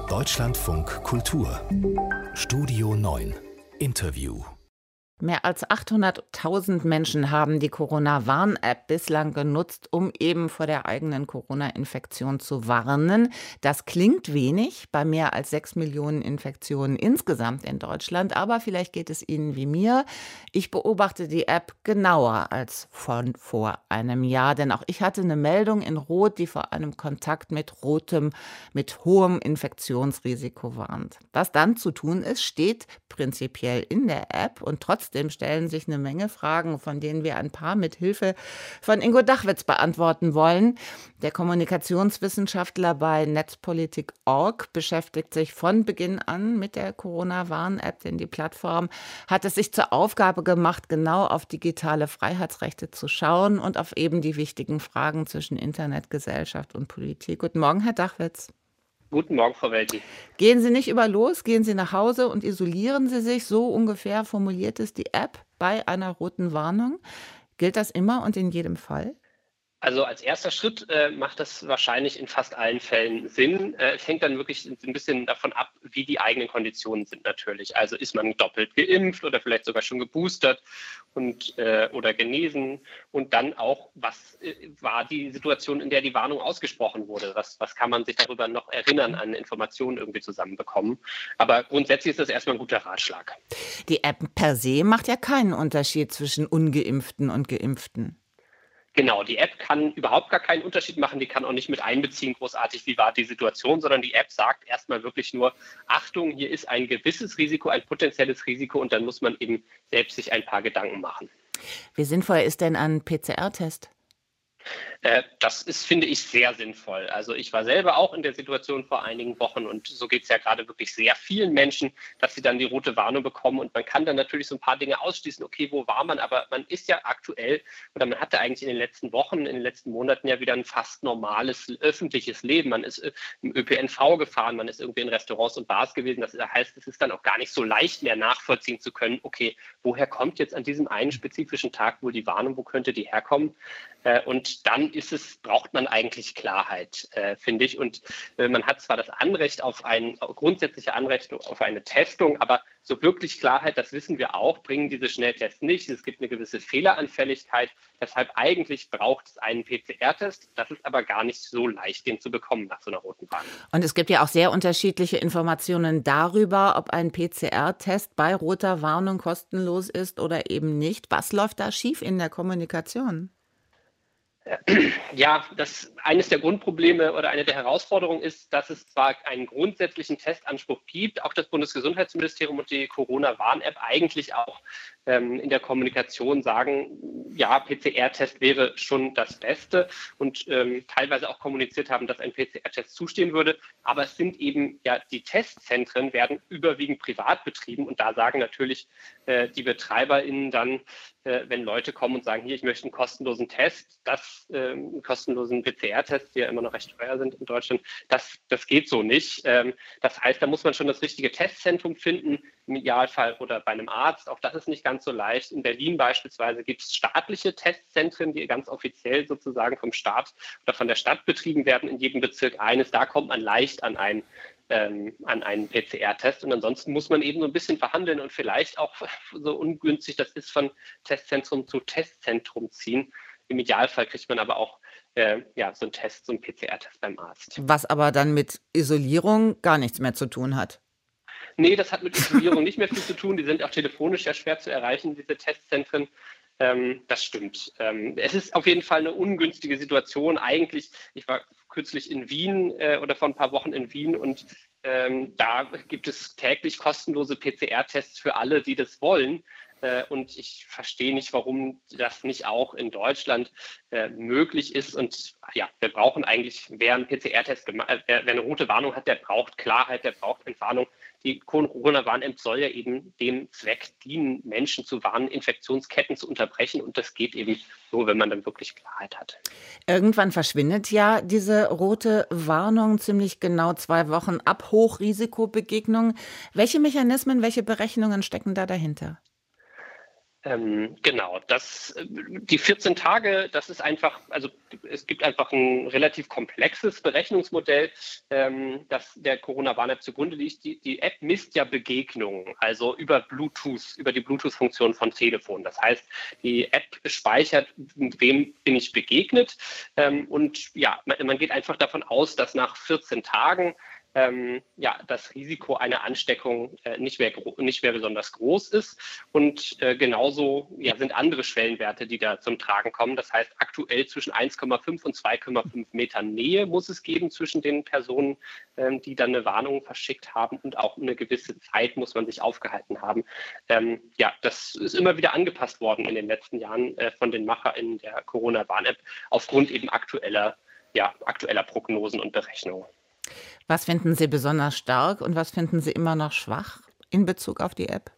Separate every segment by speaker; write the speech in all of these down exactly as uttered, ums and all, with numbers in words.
Speaker 1: Deutschlandfunk Kultur Studio neun Interview.
Speaker 2: Mehr als achthunderttausend Menschen haben die Corona-Warn-App bislang genutzt, um eben vor der eigenen Corona-Infektion zu warnen. Das klingt wenig bei mehr als sechs Millionen Infektionen insgesamt in Deutschland, aber vielleicht geht es Ihnen wie mir. Ich beobachte die App genauer als von vor einem Jahr, denn auch ich hatte eine Meldung in Rot, die vor einem Kontakt mit rotem, mit hohem Infektionsrisiko warnt. Was dann zu tun ist, steht prinzipiell in der App und trotzdem Trotzdem stellen sich eine Menge Fragen, von denen wir ein paar mit Hilfe von Ingo Dachwitz beantworten wollen. Der Kommunikationswissenschaftler bei Netzpolitik Punkt org beschäftigt sich von Beginn an mit der Corona-Warn-App, denn die Plattform hat es sich zur Aufgabe gemacht, genau auf digitale Freiheitsrechte zu schauen und auf eben die wichtigen Fragen zwischen Internet, Gesellschaft und Politik. Guten Morgen, Herr Dachwitz.
Speaker 3: Guten Morgen, Frau Welti.
Speaker 2: Gehen Sie nicht über los, gehen Sie nach Hause und isolieren Sie sich, so ungefähr formuliert es die App bei einer roten Warnung. Gilt das immer und in jedem Fall?
Speaker 3: Also als erster Schritt äh, macht das wahrscheinlich in fast allen Fällen Sinn. Äh, es hängt dann wirklich ein bisschen davon ab, wie die eigenen Konditionen sind natürlich. Also ist man doppelt geimpft oder vielleicht sogar schon geboostert und, äh, oder genesen. Und dann auch, was äh, war die Situation, in der die Warnung ausgesprochen wurde? Was, was kann man sich darüber noch erinnern, an Informationen irgendwie zusammenbekommen? Aber grundsätzlich ist das erstmal ein guter Ratschlag.
Speaker 2: Die App per se macht ja keinen Unterschied zwischen Ungeimpften und Geimpften.
Speaker 3: Genau, die App kann überhaupt gar keinen Unterschied machen. Die kann auch nicht mit einbeziehen, großartig, wie war die Situation, sondern die App sagt erstmal wirklich nur, Achtung, hier ist ein gewisses Risiko, ein potenzielles Risiko und dann muss man eben selbst sich ein paar Gedanken machen.
Speaker 2: Wie sinnvoll ist denn ein P C R-Test?
Speaker 3: Das ist, finde ich, sehr sinnvoll. Also ich war selber auch in der Situation vor einigen Wochen und so geht es ja gerade wirklich sehr vielen Menschen, dass sie dann die rote Warnung bekommen und man kann dann natürlich so ein paar Dinge ausschließen. Okay, wo war man? Aber man ist ja aktuell oder man hatte eigentlich in den letzten Wochen, in den letzten Monaten ja wieder ein fast normales öffentliches Leben. Man ist im Ö P N V gefahren, man ist irgendwie in Restaurants und Bars gewesen. Das heißt, es ist dann auch gar nicht so leicht mehr nachvollziehen zu können, okay, woher kommt jetzt an diesem einen spezifischen Tag wohl die Warnung, wo könnte die herkommen? Und dann ist es, braucht man eigentlich Klarheit, äh, finde ich. Und äh, man hat zwar das Anrecht auf ein grundsätzliche Anrecht auf eine Testung, aber so wirklich Klarheit, das wissen wir auch, bringen diese Schnelltests nicht. Es gibt eine gewisse Fehleranfälligkeit. Deshalb eigentlich braucht es einen P C R-Test. Das ist aber gar nicht so leicht, den zu bekommen nach so einer roten Warnung.
Speaker 2: Und es gibt ja auch sehr unterschiedliche Informationen darüber, ob ein P C R-Test bei roter Warnung kostenlos ist oder eben nicht. Was läuft da schief in der Kommunikation?
Speaker 3: Ja, das eines der Grundprobleme oder eine der Herausforderungen ist, dass es zwar einen grundsätzlichen Testanspruch gibt, auch das Bundesgesundheitsministerium und die Corona-Warn-App eigentlich auch ähm, in der Kommunikation sagen, ja, P C R-Test wäre schon das Beste und ähm, teilweise auch kommuniziert haben, dass ein P C R-Test zustehen würde. Aber es sind eben, ja, die Testzentren werden überwiegend privat betrieben und da sagen natürlich äh, die BetreiberInnen dann, äh, wenn Leute kommen und sagen, hier, ich möchte einen kostenlosen Test, das, äh, einen kostenlosen P C R-Test, die ja immer noch recht teuer sind in Deutschland, das, das geht so nicht. Ähm, das heißt, da muss man schon das richtige Testzentrum finden, im Idealfall oder bei einem Arzt. Auch das ist nicht ganz so leicht. In Berlin beispielsweise gibt es staatliche Testzentren, die ganz offiziell sozusagen vom Staat oder von der Stadt betrieben werden, in jedem Bezirk eines. Da kommt man leicht an ein ähm, an einen P C R-Test. Und ansonsten muss man eben so ein bisschen verhandeln und vielleicht auch, so ungünstig das ist, von Testzentrum zu Testzentrum ziehen. Im Idealfall kriegt man aber auch äh, ja, so einen Test, so einen P C R-Test beim Arzt.
Speaker 2: Was aber dann mit Isolierung gar nichts mehr zu tun hat.
Speaker 3: Nee, das hat mit Isolierung nicht mehr viel zu tun. Die sind auch telefonisch ja schwer zu erreichen, diese Testzentren. Ähm, das stimmt. Ähm, es ist auf jeden Fall eine ungünstige Situation. Eigentlich, ich war kürzlich in Wien äh, oder vor ein paar Wochen in Wien und ähm, da gibt es täglich kostenlose P C R-Tests für alle, die das wollen. Äh, und ich verstehe nicht, warum das nicht auch in Deutschland äh, möglich ist. Und ja, wir brauchen eigentlich, wer einen P C R-Test, gema- äh, wer, wer eine rote Warnung hat, der braucht Klarheit, der braucht Entwarnung. Die Corona-Warn-App soll ja eben dem Zweck dienen, Menschen zu warnen, Infektionsketten zu unterbrechen. Und das geht eben nur, wenn man dann wirklich Klarheit hat.
Speaker 2: Irgendwann verschwindet ja diese rote Warnung ziemlich genau zwei Wochen ab Hochrisikobegegnung. Welche Mechanismen, welche Berechnungen stecken da dahinter?
Speaker 3: Ähm, genau, das, äh, die vierzehn Tage, das ist einfach, also es gibt einfach ein relativ komplexes Berechnungsmodell, ähm, das der Corona-Warn-App zugrunde liegt. Die, die App misst ja Begegnungen, also über Bluetooth, über die Bluetooth-Funktion von Telefon. Das heißt, die App speichert, wem bin ich begegnet, ähm, und ja, man, man geht einfach davon aus, dass nach vierzehn Tagen Ähm, ja, das Risiko einer Ansteckung äh, nicht mehr, nicht mehr besonders groß ist. Und äh, genauso ja, sind andere Schwellenwerte, die da zum Tragen kommen. Das heißt, aktuell zwischen eins Komma fünf und zwei Komma fünf Metern Nähe muss es geben zwischen den Personen, ähm, die dann eine Warnung verschickt haben, und auch eine gewisse Zeit muss man sich aufgehalten haben. Ähm, ja, das ist immer wieder angepasst worden in den letzten Jahren äh, von den MacherInnen der Corona-Warn-App aufgrund eben aktueller, ja, aktueller Prognosen und Berechnungen.
Speaker 2: Was finden Sie besonders stark und was finden Sie immer noch schwach in Bezug auf die App?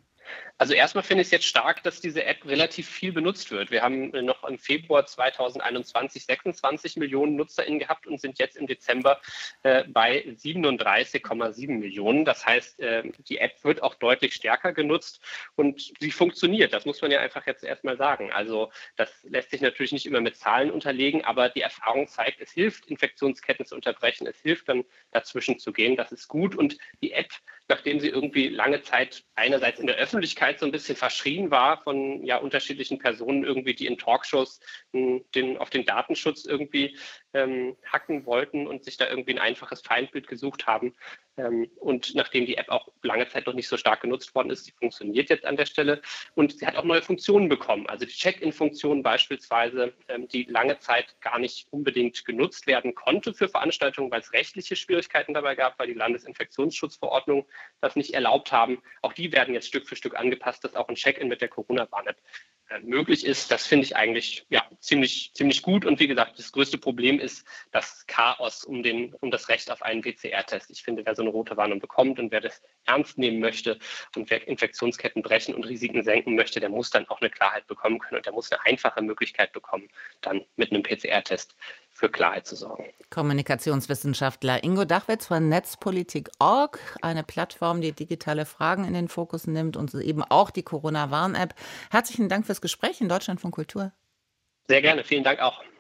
Speaker 3: Also erstmal finde ich es jetzt stark, dass diese App relativ viel benutzt wird. Wir haben noch im Februar zweitausendeinundzwanzig sechsundzwanzig Millionen NutzerInnen gehabt und sind jetzt im Dezember äh, bei siebenunddreißig Komma sieben Millionen. Das heißt, äh, die App wird auch deutlich stärker genutzt und sie funktioniert. Das muss man ja einfach jetzt erstmal sagen. Also das lässt sich natürlich nicht immer mit Zahlen unterlegen, aber die Erfahrung zeigt, es hilft, Infektionsketten zu unterbrechen. Es hilft dann, dazwischen zu gehen. Das ist gut. Und die App, nachdem sie irgendwie lange Zeit einerseits in der Öffentlichkeit so ein bisschen verschrien war von ja unterschiedlichen Personen irgendwie, die in Talkshows mh, den, auf den Datenschutz irgendwie ähm, hacken wollten und sich da irgendwie ein einfaches Feindbild gesucht haben. Ähm, und nachdem die App auch lange Zeit noch nicht so stark genutzt worden ist, die funktioniert jetzt an der Stelle und sie hat auch neue Funktionen bekommen. Also die Check-in-Funktion beispielsweise, ähm, die lange Zeit gar nicht unbedingt genutzt werden konnte für Veranstaltungen, weil es rechtliche Schwierigkeiten dabei gab, weil die Landesinfektionsschutzverordnung das nicht erlaubt haben. Auch die werden jetzt Stück für Stück angepasst, dass auch ein Check-in mit der Corona-Warn-App äh, möglich ist. Das finde ich eigentlich ja, ziemlich, ziemlich gut. Und wie gesagt, das größte Problem ist das Chaos um, den, um das Recht auf einen P C R-Test. Ich finde, wer so eine rote Warnung bekommt und wer das ernst nehmen möchte und wer Infektionsketten brechen und Risiken senken möchte, der muss dann auch eine Klarheit bekommen können und der muss eine einfache Möglichkeit bekommen, dann mit einem P C R-Test für Klarheit zu sorgen.
Speaker 2: Kommunikationswissenschaftler Ingo Dachwitz von Netzpolitik Punkt org, eine Plattform, die digitale Fragen in den Fokus nimmt und eben auch die Corona-Warn-App. Herzlichen Dank fürs Gespräch in Deutschlandfunk Kultur.
Speaker 3: Sehr gerne, vielen Dank auch.